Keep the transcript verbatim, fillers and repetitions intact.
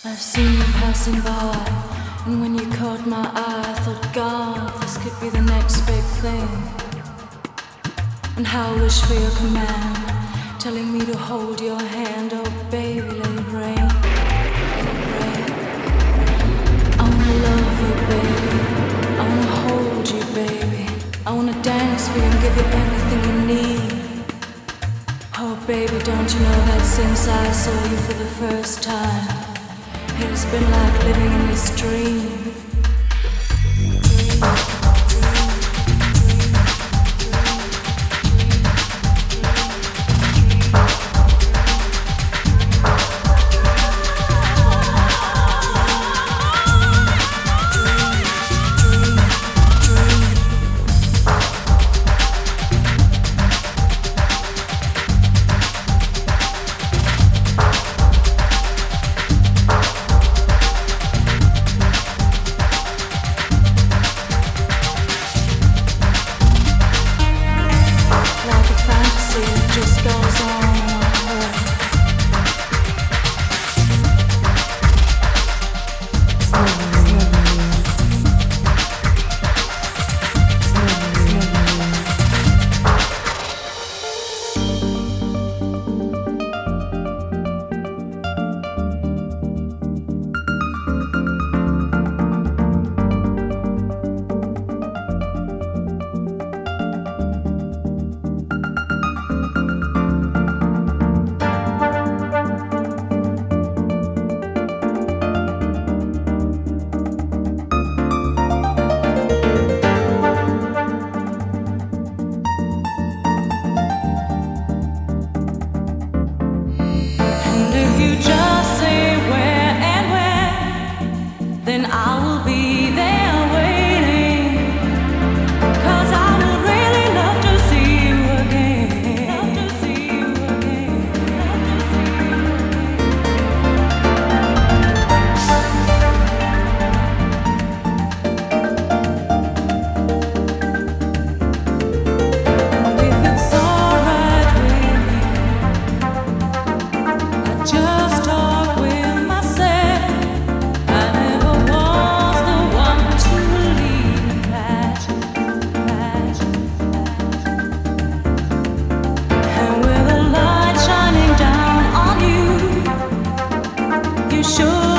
I've seen you passing by, and when you caught my eye, I thought, God, this could be the next big thing. And how I wish for your command, telling me to hold your hand. Oh, baby, let it rain. Let it rain. I wanna love you, baby. I wanna hold you, baby. I wanna dance for you and give you everything you need. Oh, baby, don't you know that since I saw you for the first time, it has been like living in this dream. Sure.